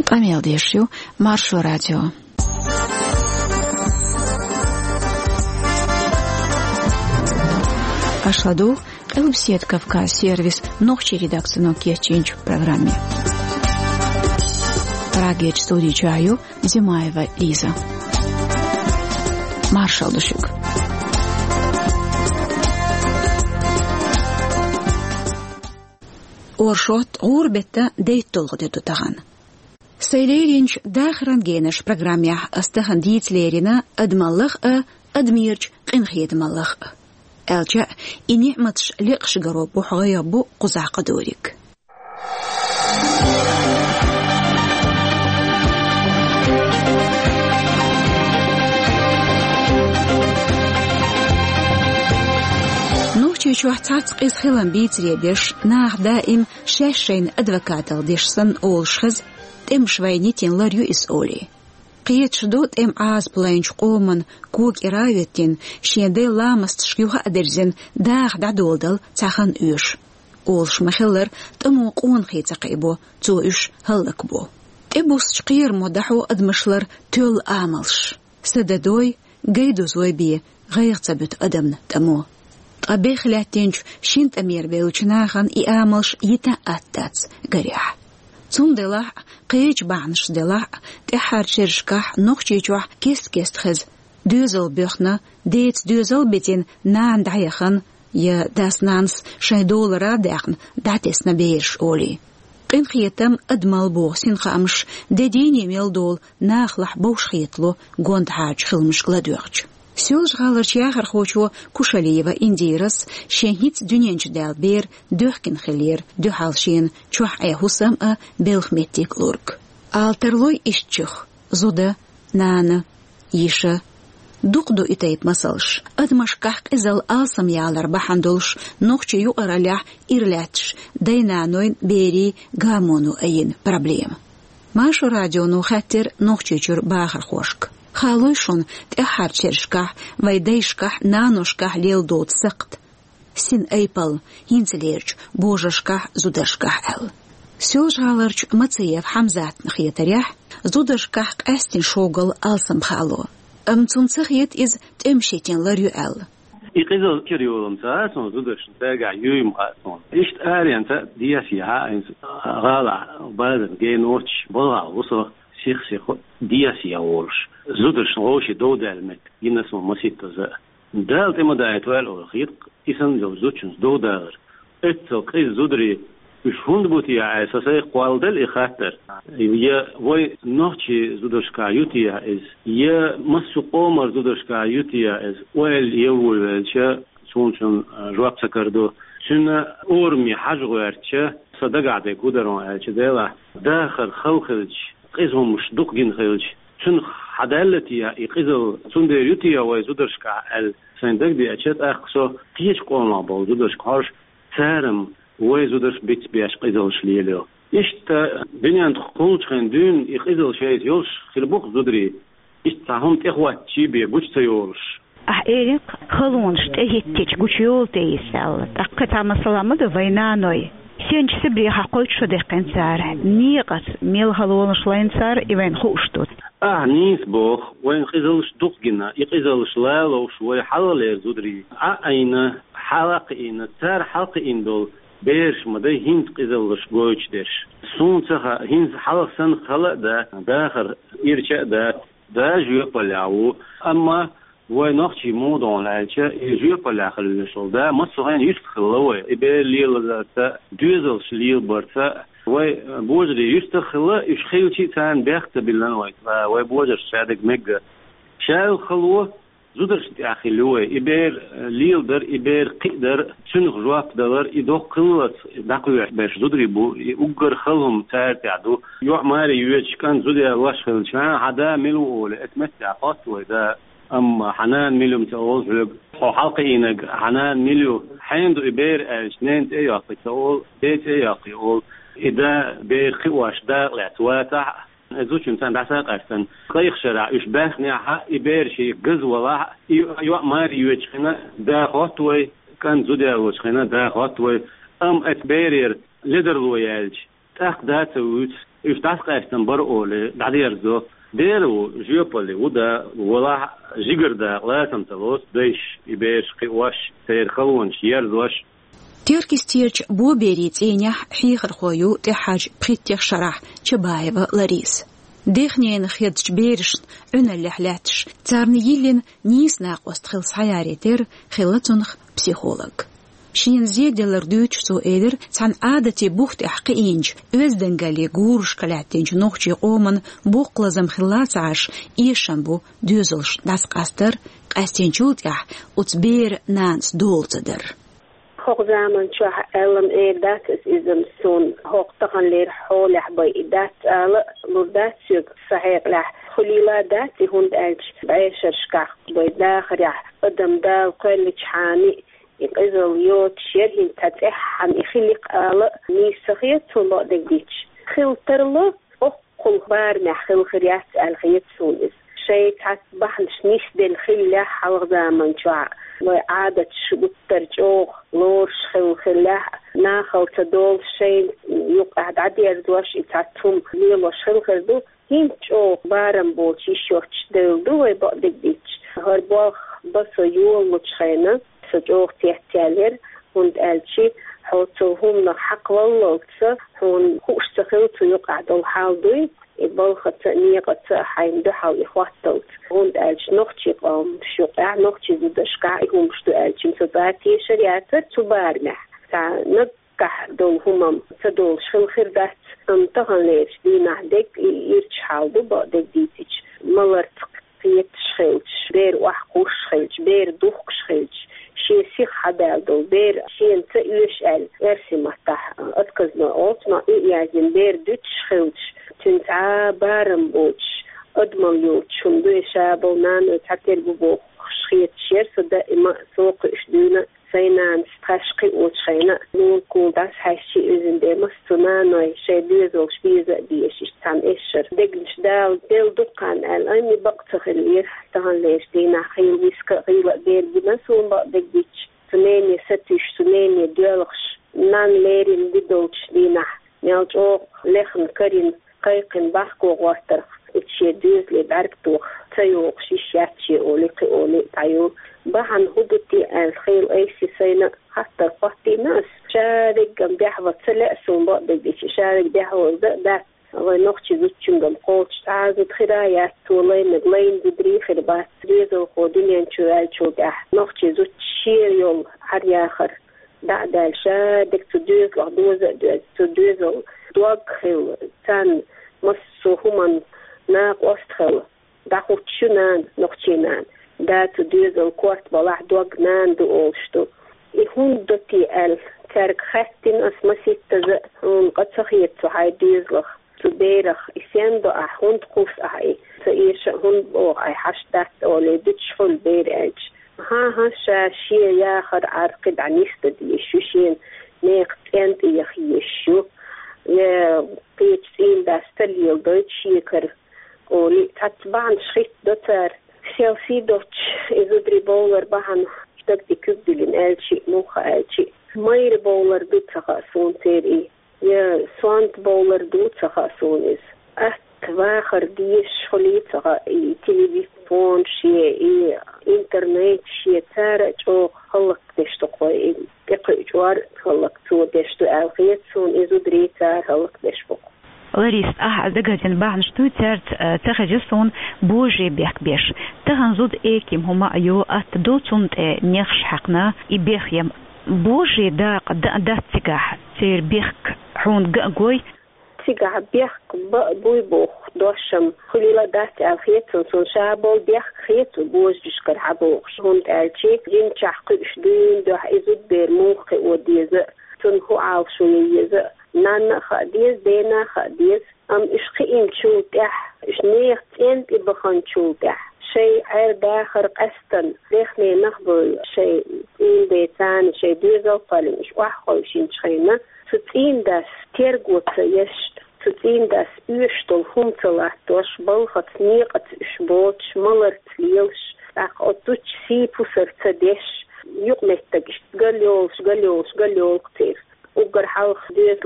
Памелдешью, Маршу радио. Ашладу, Элбсет Кавказ сервис, ногчи редакцию Кечинч в программе. Рагеч студии Чаю, Зимаева Лиза. Маршал Душик. Оршот урбетта дейттолгды тутаган. Сейлеринч дахрангенеш программе астахан дийтлерина адмаллах адмирч qinxiyedmallah. Elçe inihmatş liqşgaro buhaya bu quzaqa dorik. Nuhçi çuhtat qis xilan bitredish nah daim shashayn advokatal dishsan olshkhiz tem shvaynitin laryu is oli. قيتشدود عاز بلانش قومن كوك إراويتين شيندي لامست شيوها أدرزين داخ دعدولدل تاخن إيش أولش مخلر تمو قون خيتاقيبو تو إيش هلقبو تبوس شقير مدحو أدمشلر تول آملش سددوي قيدو زوي بي غير تبت أدمن تمو طبيخ لاتينش شينت أمير بيوچناخن إآملش يتا أتاتس قريح تون دلع قيج بعنش دلع تحر شرشكح نوخشيجوح كيست خز دوزل بيخنا ديت دوزل بيتين نان دعيخن يا داس نانس $6 داخن داتس نبيرش أولي قين خيتم أدمال بوغسين خامش ديديني ميل دول ناخلح بوش خيطلو قوند حاج خلمش غلادوغج سيولج غالرش ياخر خوشو كوشاليوا انديرس شهيت دنينج دال بير دوخكن خلير دوحالشين چوح ايهوسم بيلخ ميتيك لورك الترلوي اشچخ زودا نانا يشا دوقدو اتايب مسلش ادمشكح ازل آسم يالر بحندولش نوخچي يقرالح إرلاتش داينانوين بيري غامونو اين проблем ماشو راديو نو خاتر نوخچيچور باخر خوشك خالويشون تأحر شرشكح ويديشكح نانوشكح ليل دوت سقط سين ايبل ينتليرج بوجشكح زودشكح ال سيوج غالرج متسيف حمزات نخيتريح زودشكح قاستين شوغل ألسم خالو تنسخيت إز تمشيتين لريو ال إقيزل كريولم ساسون زودش تاقع يوم قاسون إشت آريان دياسيها إنس غالع بلدن جي نورتش بلغا وصو شيخ دياسيا ورش زودش غوشي دودالمك ينسمو مسيطة دال تيما دايت وال أورخيط إسان جو زودشنس دودال إتسو قيز زودري مش هند بوتي أساسي قوالدل إخاتر يا وي نوحشي زودشكا يوتيا إز يا مسو قومر زودشكا يوتيا إز ويل يوولشا سونشن جواب سكردو شنا أورمي حجغوارتشا صدق عدي كودرون ألش ديلا داخل خلخلج قيزهم مش دوق جين خلج شن حدالتي يقيزل سندر يوتيا ويزودشكا ال سندق دي أشت أخصو قيش قوما بول زودشكاش سارم ويزودش بيت بيش قيزلش ليلو إشت بنيان تقولش خندون يقيزل شيء يوش خلبوق زودري إشت تهم تخوات شي بيجوش تيورش أحيرك خلونش تهيتش جوشيول تيسال تقطع مسلامة دوينانوي سينج سبري حقوق شو دقن سار نيقت ميل خلونش لين سار إيوين خوشتوت نيس بوخ وين خيزلش دوقنا يقيزلش لالو شوي حلال زودري أين حلق إن سار حلق إن دول بيرش مدى هند قيزلش جوش ديش سون سخا هند حلق سن خلق دا داخر إرشاء دا جوه بلاو أما ونقشي مودون لالشا جوه بلا خلوشل دا مصوهين يستخلوه إبه ليل دا دوزلش ليل برتا وبوجري يستخلو يشخيلشي تان بيخت باللانويت وبوجر شادق مجا شاو خلوه زودرش تأخلوه إبير ليل در إبير قدر سنخ جواب دلر إدو قلت دقوة باش زودري بو أقر خلهم تار تعدو يعماري يوجش كان زودي الله خلشان حدا ملو أولي اتمتع قطوة دا أما حنان مليو متأول فلق أو حلقي إنك حنان مليو حيندو إبير اجنين تأياقي تأول بيت أياقي أول إذا بير خواش دا لعتواتع زوج إنسان دعساق أرسن قيخ شرع إشباح نيحا إبير شي قز ولا يعماري يوجخنا دا خطوة كان زودي وجخنا دا خطوة أم أتبيرير لدر لويالج ذات ويت يفتح قاستن برؤول دعيرزو ديرو جيوبولي ودا ولا جيجر دا لازم تلوس ديش يبيش قواش سير خلونش يرزوش تيركستيرج بو بيريت إنيح حيخر خويو تحاج بريتيخ شرح تبايبا لاريس ديخنين خيرتش بيرش عنا اللحلاتش تارني يلين نيس ناقوست خلص حياريتر خلطنخ بسيخولوج شين زيد لردوش سو إيدر تان عادتي بوخت أحقينج وزدنجالي غورش كلاتينج نوخشي قومن بوق لازم خلات عاش إيشنبو دوزلش داس قاستر قاستينجوت أح وتبير نانس دولتدر hoog zaman chah elam dat is soon hoog tagan leer holig by dat alle dat suk saheg la khulila dat hund elch baisher skach by dakhra qadam dal qalch hani iqizal yot sherhin tathan ikhliq ala ni sakhiyat lo degich khilterlo qul bar ma khil khiriyat al khiyat sunis shay tasbah nishnis del khilla hoog zaman chah وعادة شبتر جوغ لور خلا ناخل تدول شيء يقعد عدي أزواج إتعتهم ليلو خلدو هين جوغ بارم بوشي شوش دلدو ويبقدك ديش هربوغ بس يول متشخينا سجوغ تيهتالير هند ألشي حوتوهم نحق والله هون خوش تخلطو يقعد الحال دوي البلخة نيقة حين دحوا إخواتهم هند ألش نختي قام شقع نختي زدشقع هم شتو ألشم سباتي شريعة تبارمح تع نقح دول همم تدول شخل خردات انتهن ليش دينا ديك يرتش حالدو بقدك ديتش ملرتق فيت شخلش بير وحقوش شخلش بير دوخ شخلش شي سيخ حدالدو بير شي انت يشعل ارسي محتاح اتكزنا اوتنا ايازن بير دوتش شخلش تنتعا بارم بوش أدمل يوتش هندو شابو نانو تعتير ببوخ شخيط شير سودا إما سوق إشدونا سينان ستراشقي وتشينا نون كون داس هايشي إذن دي مستنانو شي دوزو شبيزة ديش إشتان إشر دقلش ديل دوقان أيني بقتخ اللير تهان ليش دينا خيل ويسكا غيلا بير بناسون بقدك ديش سنيني ستش سنيني ديالخش نان ليرين بدولش دينا نيالجوغ لخن كرين قيقن بحكو غواتر اتشي دوزلي باركتوخ تيوغ شيشاتشي أولي تعيو بحن هدوتي الخيل ايسي سينا حتى قوتي ناس شارك جم بيحوة سلأسون بقدك ديش شارك بيحوة دات غنوخشي زوتشن جم قوتش تعازد خرايات تولين مدلين بدري خربات ريزو خودين ينشو الشو جاح نوخشي زوتشير يول عرياخر دعدال شارك تدوزل دوغ خيل تان مصو همان ناق وستخل داخل تشنان نقشنان داتو ديزل كورت بلاح دوغ نان دو أولشتو إهون دوتي تارك خاتين أسمسيت تزا هون قد سخيتو هاي ديزلخ تبيرخ إسيان دو أحوند قوس أحي سإيش هون بوغ أي حشدات أولي دتشفل بير أج ها شاشية ياخر عرقد عنيست دي شوشين نيقت أنت يخيشو يا بيتسين داستليل دوتش يكر ولي تتبعن شخيط دوتر سياسي دوتش إزودري بولر بحن دكتي كبدلين ألشي موخا ألشي ماير بولر دوتسخا سون تيري يا سوانت بولر دوتسخا سونيز واخر ديش خليتها تلفزيون شيء انترنت شيء تارج او خلق دشتقوي يقجوار خلق تو دشتو الخيت سون ازودريتا خلق دشبق لاريس دقاتن باعن شتو تارت تخجسون بوجي بيك بيش تغنزود ايكيم هما ايو اتدوتون نيخش حقنا يبيخيم بوجي داق داتيقاح تير بيخك حون قوي تيجا بيخ بوي بوخ دوشم خليلا دات الخيط سون شابول بيخ خيط بوج بشكر حبوخ هون الشي جين تحقق شدين ده يزود برموخ وديز تون هو عاوشو يز نان خديز دينا خديز اشقين شو تح اشنيخ انت بخن شو تح شيء عير داخر قستن دخني نخبل شيء إن بيتان شيء ديزل فالمش واحد شين شخينا تتين داس تيرغوت يشت تتين داس يشتل همتلا توش بلخت نيقت شبوتش ملرت ليلش أقطوش سيبوسر تدش يقمتك قليولش كتير وقر حالخ ديزلح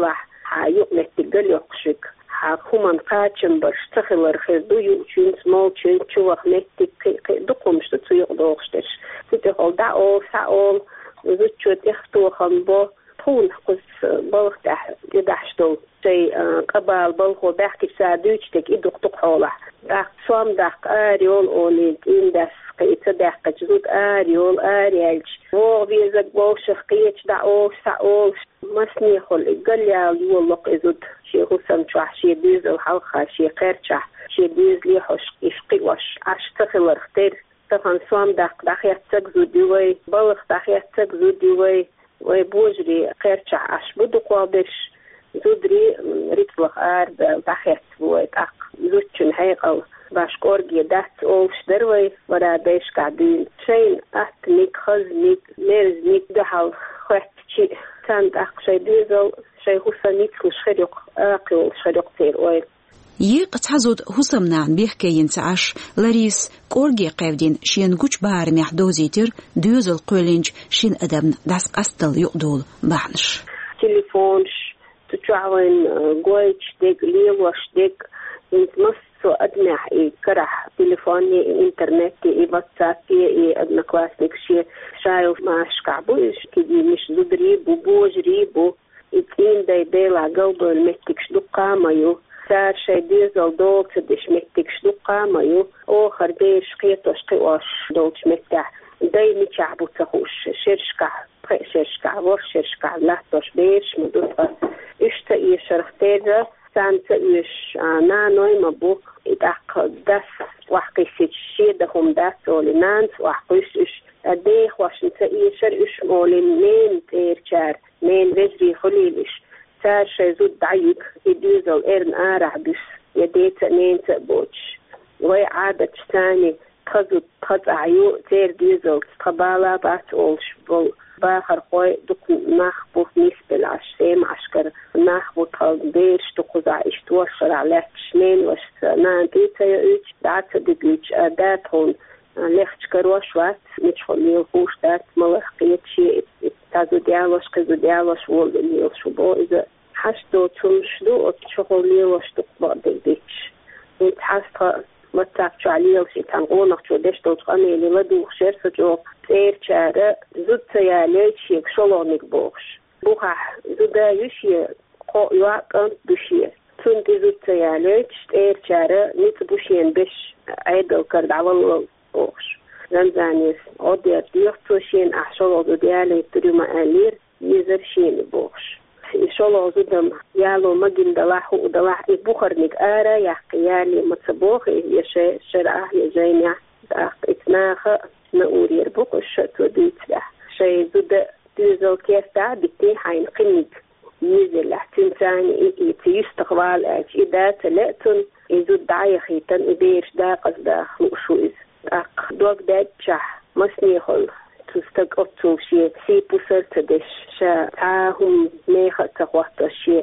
حايق نتقل يقشك حاكوما قاتشن برشتخل رخيضو يوشين سمول تشين تشوخ نتك دقوم شتو يقدوغشتش تتخل دعو سعول وزوتشو تختو خنبو طول قص بلغ تدحشتو شيء قبال بلغو بحكي سادوشتك إدوك تقحوله داق صوم داق آريول أوليد إن داس قيت داق جزود آريول آريالج وو بيزك بوشخ قيتش دعو سعول مسني خل قليال يولق إزود شي غسم شح شي ديز الحلقة شي قيرشح شي ديز ليحوش إشقي وش عشتخل اختير طبعا صوم داق يتك زوديوي بلغ داق يتك زوديوي ويبوجري قيرشح عش بدو قوابش زودري ريتلخ آرد داخيت بويتاق زوتشن هيقل باشكورجي دات أولش دروي ودا بيش قاعدين شين أتنيك خزنيك ميرزنيك دحل خواتشي تاند أق شي ديزل شي هوسانيك لشخريق آقل شخريق تير وي قتحزود هسم نعن بيحكي ينتعش لاريس كورجي قاودين شين قوش بار محدوزيتر دوزل قولينج شين أدمن داس قستل يقدول بعنش تليفونش تشعون قويتش ديك ليوش ديك انت مصو أدمح كرح تليفوني انترنتي واتسابي ادنا كلاسنك شي شايف ما شكعبوش كدي مش زدريبو بوجريبو اتين داي لا قلبو المتكش دقا مايو صار شي ديزل دولت ديش متكش دقا مايو اوخر ديش قيتوش قيوش دولت متح داي متشعبو تخوش شرشكع ورشرشكع لحتوش بيش مدوفة اشتا ايش رختيزة سانتا ايش نانوي مبوك اداق داس وحقي سيتشي دهم داس اولي نانس وحقيش اش اديخ واشنتا ايشر اش اولي نين تيرشار نين وزري خليلش سار شايزود دعيك اديزل ارن آرع بس يديتا نين تقبوش وي عادة تاني قد عيو تير ديزل قبالة بات اولش بول باخر خوي دك ناخبو نسبة عشرين عشكر ناخبو تغبيرش تقوزع اشتوشر على شنين وش نانتيتا يوش دعتا دقيش داتهون ليخش كروش وات نتشخل يلخوش دات ملخقيت شي تازو ديالوش كزو ديالوش وول ديالوش وبو إذا حشدو تمشدو اتشخل يلوش تقبع دقيش نتحاسطة متاك عليه وشي تنقونك شو ديش توتقني اللي لدو خشير سجو تير شارع زود سيالي شيك شلونك بوخش بوخح زودا يشي قو يواقن بشي تنتي زود سيالي تير شارع نيت بوشين بش عيدل كرد عوال بوخش زنزانيس عودير ديوختو شين احشولو ديالي تريما آلير يزر شين بوخش شلو زدم يالو مجن دلاح ودلاح بخرنك آرا يحكيالي متصبوخ يشي شرعه يجيني اتناخ نقورير بوخش توديتلح شي زد تيزل كيفتا بتين حين قنك يزل تنساني يستقبال إذا تلأتن يزد دعيخيتن إبيرش داقز داخل وشويز دوك داتشح مسنيخل تستقطو شيء سيبو سرتدش شا تاهم ميخة تقوحت شيء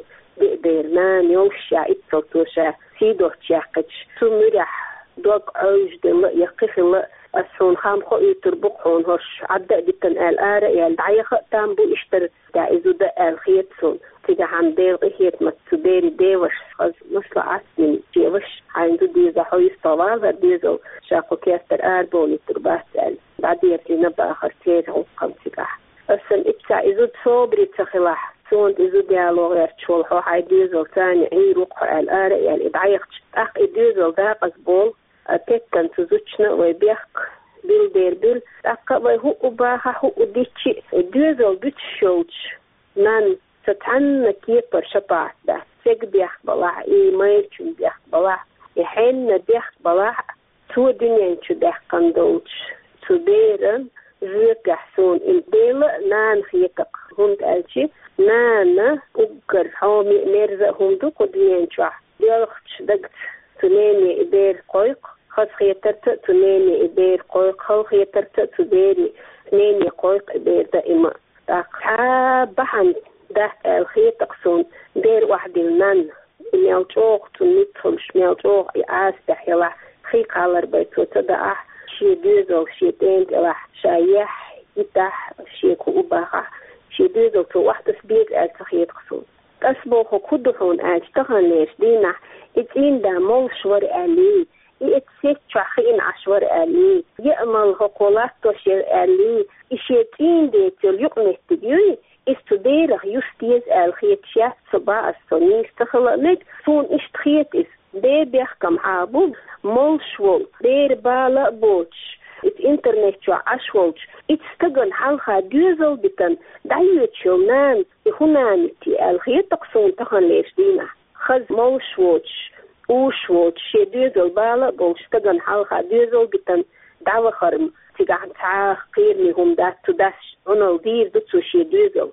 بيرمان يوشا اتسلتو شا سيدوح تشاقش تمرح دوك عوج دل يقف الله أسهون خام خو يتربقون هش عدد دكتن الآرة يالدعيخة تامبو اشتر دائزو دا الخيطسون تيجا عن دير غيهيت متسبيري ديوش خز مثل عسنين جيوش عندو ديزا حويس طوال ديزو شاقو كيفتر آربوني تربات سأل بعدير لنبا آخر تير عوقم تيجاح أسن ابتع إزود صوبري تخلاح سوند إزود ديالو غير تشولحو حي ديزو تاني اي روقع الآرة يالدعيخش أخ إديزو داقز بول أتكن تزوجنا ويبيخ بيل دير بيل أقوى هو أباها هو أديتشي ديزل بتشوش نان ستعن كيبر شبعت ده سيك بيخ بلاح إيميل شو بيخ بلاح يحين بيخ بلاح تو دنيا شو بيخ قندوش تبيرن زيك يحسون البيل نان خيقق هند ألشي نان أقر حومي نرزق هندو قدنيا شو بيلخش دقت تنيني إبير قويق خاص خيترت تنيني إبير قويق خل خيترت تبيري تنيني قويق إبير دائما بحن ده الخيط قصون دير واحد النان ميلجوق تنيتهمش ميلجوق يعاستح يلا خيق على ربيتو تدعح شي ديزو شي تنت يلح شايح يتح شي كوباها شي ديزو تو واحد سبيت الخيط قصون أسبوع كدهون أجتهن ليش دينا إتين دا مول شور ألي إتسيت شخين عشور ألي يأمل هقولات تشير ألي إشيتين ديتل يقمت تجيوي استديره يستيز الخيط شات صباح الصنين استخلقنك سون اشتخيط إس دير بيحكم عابود مول شوال دير بالا بوتش الانترنت شو عشوالش اتستقن حالها دوزل بتن دعيوت شومان هنان تي الخيط تقصون تخن ليش دينا خز مول شوالش وشوالش دوزل بالا بوش استقن حالها دوزل بتن دعوة خرم تقعد تعاق قيرني هم دات تداش ونال دير دتسو شي دوزل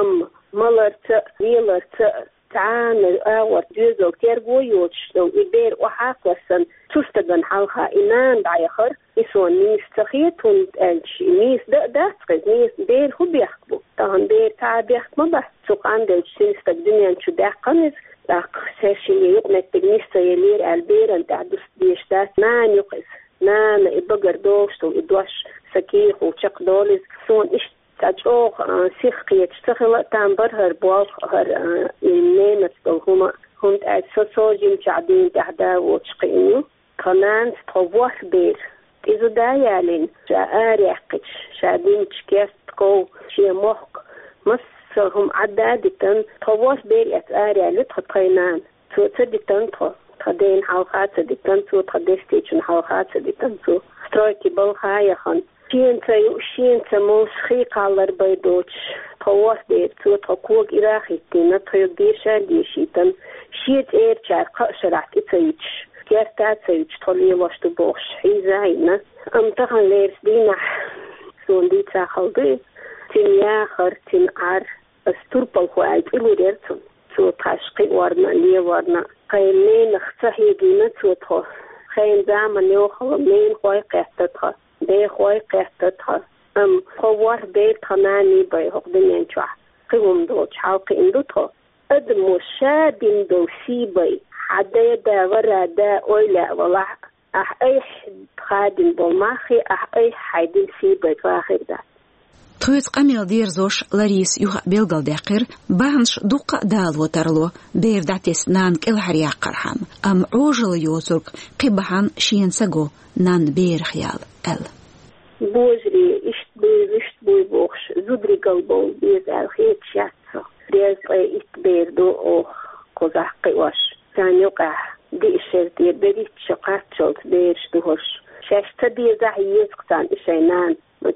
ملرت ويلرت تعانل أور دوزل تيرغويوش لو إبير وحاقسن تستقن حالها إنان دعيخر إسون نيس تخيطون ألش نيس داتقز نيس دير هو بيحكبو تهن دير تعبيحك مبا سوق عندلش سنستك دنيا نشو داقنز داق ساشي يقنك تجنيسة يلير البيرن تعدس ديشتات نان يقز نان إبقر دوشتو إدوش سكيخ وشق دولز سون إش تجوغ سيخقية تشتغل تنبرهر بواق هر النيمة هما هم تأسسوجين تعدين تحدا وتشقينو كمان تطوح بير إذا دايالين شاء قش شادين تشكيس تقو شي موق مصرهم عدادتن طوح بير يتآري لتخطينان تو تدتن تخدين حلقات تدتن تو تخدستيشن حلقات تدتن تو سترويكي بالخايخن شين تموس خيق على البيضوش طواس دير تو تقوق إراخي تينا تيو ديشا ديشيتن شيت إير شار قشرات إتايتش كيرتات سيتش طولي واشتو بوش حيزاينا أمتخن ليرس دينا سون دي تاخل تين ياخر تين عار استربل خوالد إلو ديرتون تو تاشقي ورنا لي ورنا قيمين اختحي دينا تو تخو خين زامن يوخل مين خوي قيحتتها بي خوي قيحتتها خوار بي تناني بي هقدنين شوح قيوم دوش حالقي اندوتها ادمو شادين دو سيبي حدا دا ورا دا اويلا ولا اي خادم بالماخي اي حيدين سيبي فاخر دا تخيط قميل دير زوش لاريس يوها بيلغل داقر بانش دوقا دال وترلو بير داتيس نانك الحريا قرحان عوجل يوزرق قبحان شين ساقو نان بير خيال بوزري اشت بوي بوخش زودري قلبو بيز الخيط شاتسو ريز اشت بير دو اوخ قزح قواش كان يوقع دي الشرطير بريت شقات شوت بيرش دوهش شاشتا بيزح يزقتان اشينان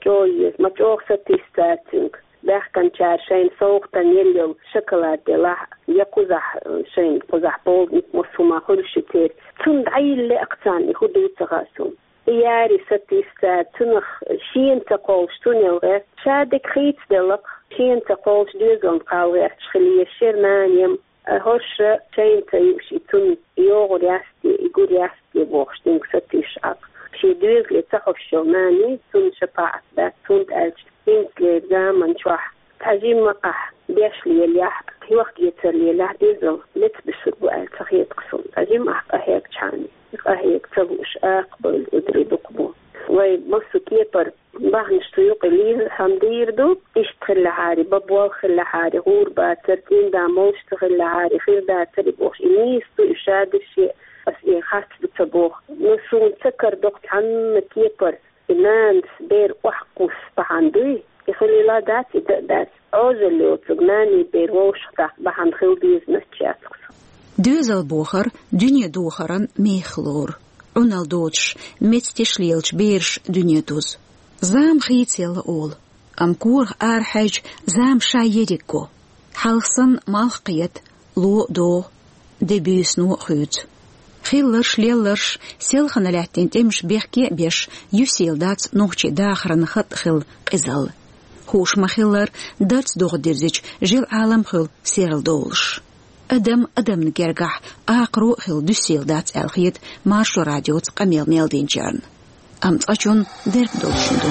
مجوغ ستيستاتنك باح كان شين سوق تنيليو شوكولاتة لا يقزح شين قزح بول مصوما خلشتير تند عيل لأقتان يخدو تغاسون ياري ستيستاتنخ شين تقولش تنيوغير شادك خيط دلق شين تقولش دوزون قاوغير تشخلي الشيرمانيم هرش شين تيوشي تن يوغر ياستي يقول ياستي بوخشتنك ستيشعق شي دوز لتخف شوماني تون شفاعت بات تون تألش إنك لزامن شوح تحجيم مقح بيش لي الياح هي وقت يتر لي الياح ديزو لتبسر بقال تخيط قصون تحجيم أهيك شاني أهيك تبوش أقبل أدري دقبو ومصو كيبر باهنش تيوقي ليه حمدير دو اشتخل لحاري بابوال خل لحاري غور باتر تين داموش تخل لحاري خير باتر بوش إنيستو إشاد الشيء بس إيه خاص بتبوخ نسون سكر دقت عم كيبر إنان بير وحقوس بحندوي يخلي لا داتي دات عوزل لو تغناني بير ووشقا بحند خيل بيز نسجاتك دوزل بوخر دنيا دوخران ميخلور عنال دوتش متستش ليلش بيرش دنيا دوز زام خيتيل أول كور آرحج زام شايريكو حلصن مالقيت لو دو دبيسنو خيوت خيلرش ليلرش سيلخنا لعتين تمش بيحكي بيش يسيل دات نوخشي داخرن خط خيل قزل خوش ما خيلر دات دوغ ديرزيج جيل عالم خيل سيرل دولش أدم نجرجح أقرأ خيل دوسيل دات الخيط مارشو راديوت قميل ميلدين جارن تأجون درب دولشندو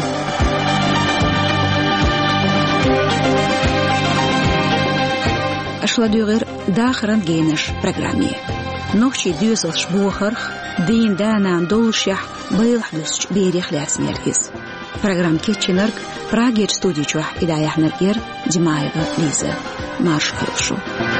أشلا غير داخرن جينش برنامج نوشي دوزل شبوخرخ دين دانان دولشح بيلحدوش بيريخ لاسميركيز برنامج كيتشنرك براغير ستوديو جوح إدايح نرقير دمايغ ليزا مارش خلشو